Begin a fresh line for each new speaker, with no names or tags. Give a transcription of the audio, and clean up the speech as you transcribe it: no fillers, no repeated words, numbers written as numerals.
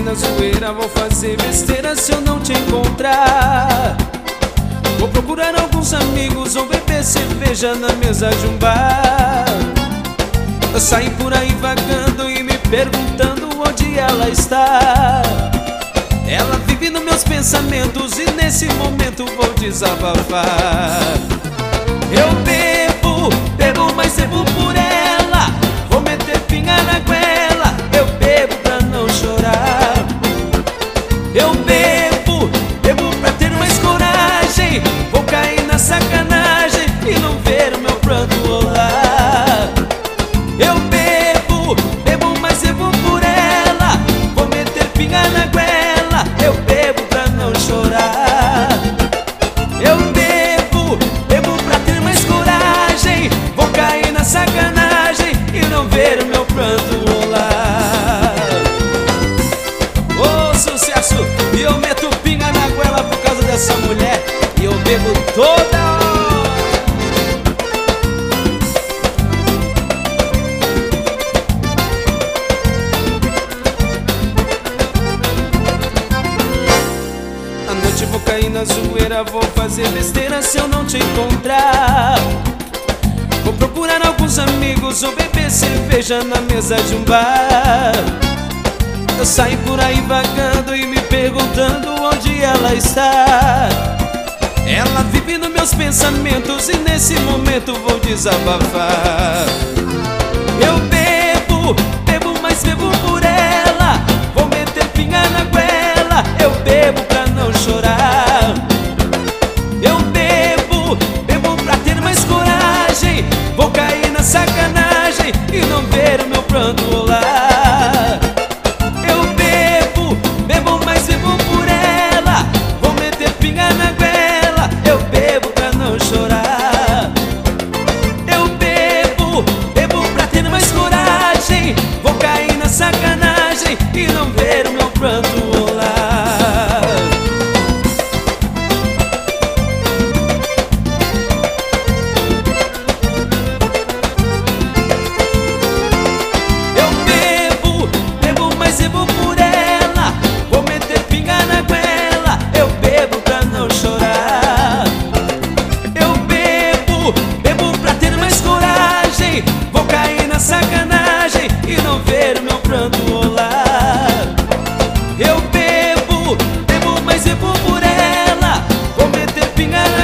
na zoeira, vou fazer besteira se eu não te encontrar. Vou procurar alguns amigos ou beber cerveja na mesa de um bar. Eu saí por aí vagando e me perguntando onde ela está. Ela vive nos meus pensamentos e nesse momento vou desabafar. Eu bebo, mas bebo por ela. Vou meter pinga na goela, eu bebo pra não chorar. Eu bebo pra ter mais coragem. Vou cair na sacanagem e não ver o meu pranto rolar. Eu bebo, mas bebo por ela. Vou meter pinga na goela, eu bebo pra não chorar. Eu bebo pra ter mais coragem. Vou cair na sacanagem e não ver o meu pranto rolar. Ô, sucesso! E eu meto pinga na goela por causa dessa mulher. E eu bebo toda hora. À noite vou cair na zoeira, vou fazer besteira se eu não te encontrar. Vou procurar alguns amigos ou beber cerveja na mesa de um bar. Eu saí por aí vagando e me perguntando onde ela está. Ela vive nos meus pensamentos e nesse momento vou desabafar. Eu bebo, mas bebo por ela. Vou meter pinga na goela, eu bebo pra não chorar. Eu bebo pra ter mais coragem. Vou cair na sacanagem e não ver o meu pranto rolar. Eu bebo, mas bebo por ela. Vou meter pinga na goela, eu bebo pra não chorar. Eu bebo pra ter mais coragem. Vou cair na sacanagem e não ver o meu pranto rolar. Eu bebo, mas bebo por ela. Vou meter pinga na goela, eu bebo pra não chorar. Eu bebo pra ter mais coragem. Vou cair na sacanagem e não ver o meu pranto rolar. Eu bebo, mas bebo por ela. Vou meter pinga na